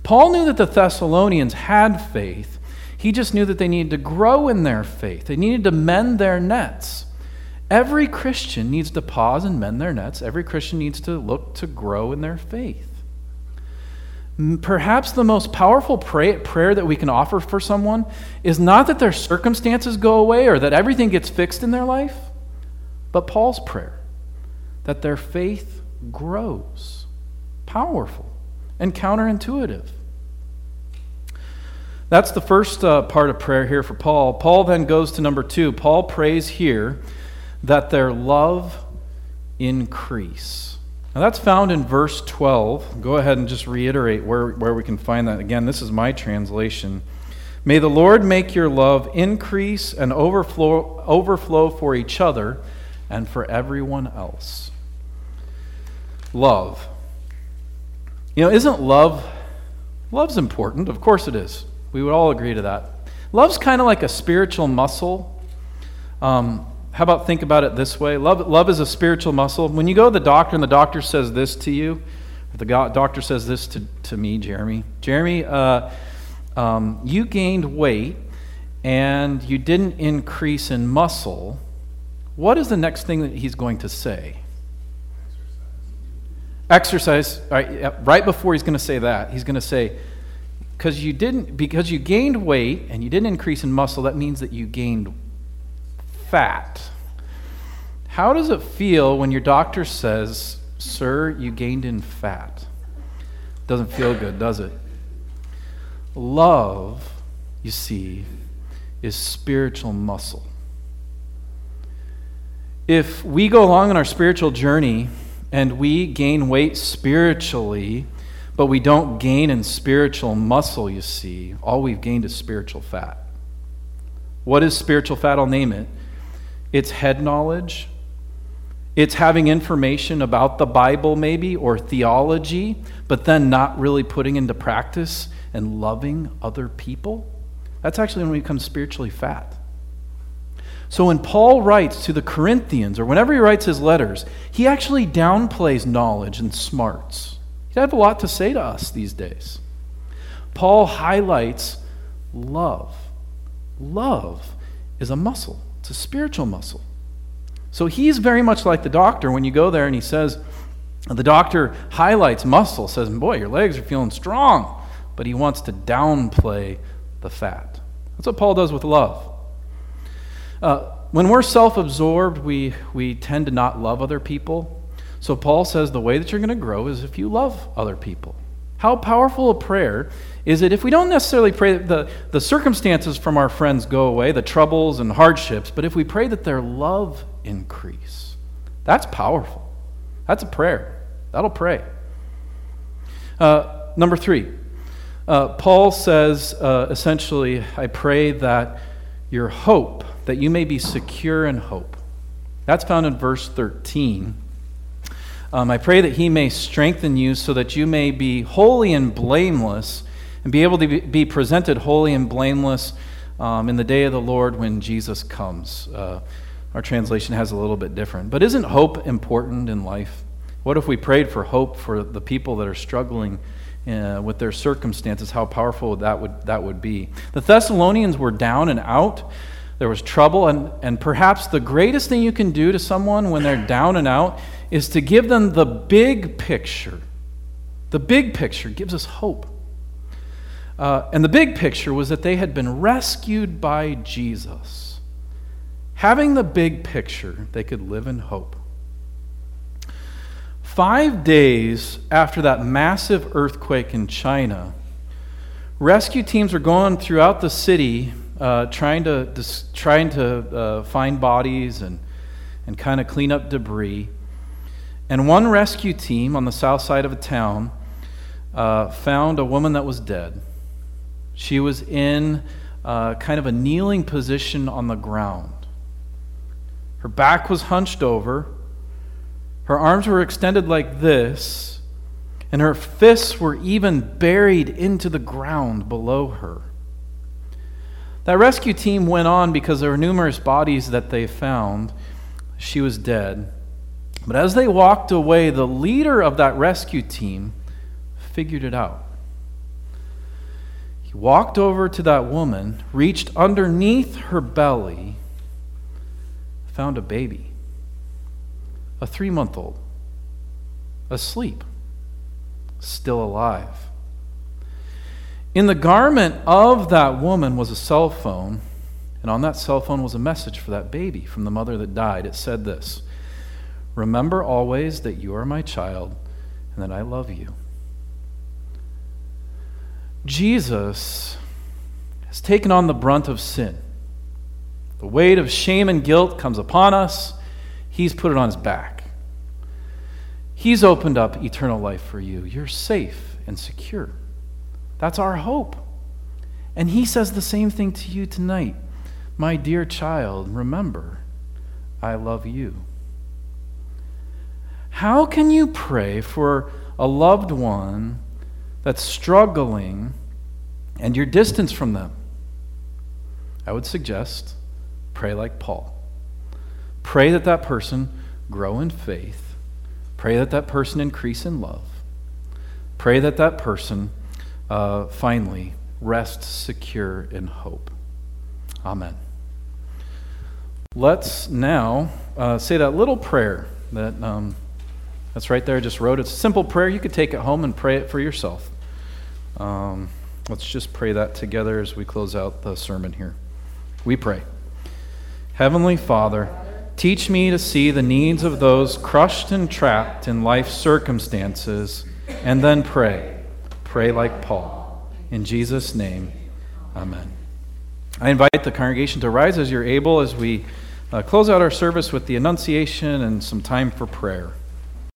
Paul knew that the Thessalonians had faith. He just knew that they needed to grow in their faith. They needed to mend their nets. Every Christian needs to pause and mend their nets. Every Christian needs to look to grow in their faith. Perhaps the most powerful prayer that we can offer for someone is not that their circumstances go away or that everything gets fixed in their life, but Paul's prayer, that their faith grows. Powerful and counterintuitive. That's the first part of prayer here for Paul. Paul then goes to number 2. Paul prays here that their love increase. Now that's found in verse 12. Go ahead and just reiterate where we can find that. Again, this is my translation. May the Lord make your love increase and overflow for each other and for everyone else. Love. Isn't love's important? Of course it is. We would all agree to that. Love's kind of like a spiritual muscle. How about think about it this way? Love is a spiritual muscle. When you go to the doctor and the doctor says this to you, or the doctor says this to me, Jeremy. Jeremy, you gained weight and you didn't increase in muscle. What is the next thing that he's going to say? Exercise. Right before he's going to say that, he's going to say, because you gained weight and you didn't increase in muscle, that means that you gained fat. How does it feel when your doctor says, "Sir, you gained in fat"? Doesn't feel good, does it? Love, you see, is spiritual muscle. If we go along on our spiritual journey and we gain weight spiritually, but we don't gain in spiritual muscle, you see, all we've gained is spiritual fat. What is spiritual fat? I'll name it. It's head knowledge. It's having information about the Bible maybe, or theology, but then not really putting into practice and loving other people. That's actually when we become spiritually fat. So when Paul writes to the Corinthians, or whenever he writes his letters, he actually downplays knowledge and smarts. He'd have a lot to say to us these days. Paul highlights love. Love is a muscle. It's a spiritual muscle. So he's very much like the doctor when you go there and he says, the doctor highlights muscle, says, boy, your legs are feeling strong, but he wants to downplay the fat. That's what Paul does with love. When we're self-absorbed, we tend to not love other people. So Paul says the way that you're going to grow is if you love other people. How powerful a prayer is it if we don't necessarily pray that the circumstances from our friends go away, the troubles and hardships, but if we pray that their love increase. That's powerful. That's a prayer. That'll pray. Number 3, Paul says essentially, I pray that your hope, that you may be secure in hope. That's found in verse 13. I pray that he may strengthen you so that you may be holy and blameless and be able to be presented holy and blameless in the day of the Lord when Jesus comes. Our translation has a little bit different. But isn't hope important in life? What if we prayed for hope for the people that are struggling with their circumstances? How powerful that would be. The Thessalonians were down and out. There was trouble, and perhaps the greatest thing you can do to someone when they're down and out is to give them the big picture. The big picture gives us hope. And the big picture was that they had been rescued by Jesus. Having the big picture, they could live in hope. 5 days after that massive earthquake in China, rescue teams were going throughout the city trying to find bodies and kind of clean up debris. And one rescue team on the south side of a town found a woman that was dead. She was in kind of a kneeling position on the ground. Her back was hunched over. Her arms were extended like this, and her fists were even buried into the ground below her. That rescue team went on because there were numerous bodies that they found. She was dead. But as they walked away, the leader of that rescue team figured it out. He walked over to that woman, reached underneath her belly, found a baby, a 3-month-old, asleep, still alive. In the garment of that woman was a cell phone, and on that cell phone was a message for that baby from the mother that died. It said this: "Remember always that you are my child and that I love you." Jesus has taken on the brunt of sin. The weight of shame and guilt comes upon us. He's put it on his back. He's opened up eternal life for you. You're safe and secure. That's our hope. And he says the same thing to you tonight. My dear child, remember, I love you. How can you pray for a loved one that's struggling and you're distant from them? I would suggest pray like Paul. Pray that that person grow in faith. Pray that that person increase in love. Pray that that person finally rests secure in hope. Amen. Let's now say that little prayer that's right there. I just wrote. It's a simple prayer. You could take it home and pray it for yourself. Let's just pray that together as we close out the sermon here. We pray. Heavenly Father, teach me to see the needs of those crushed and trapped in life's circumstances, and then pray. Pray like Paul. In Jesus' name, amen. I invite the congregation to rise as you're able as we close out our service with the Annunciation and some time for prayer.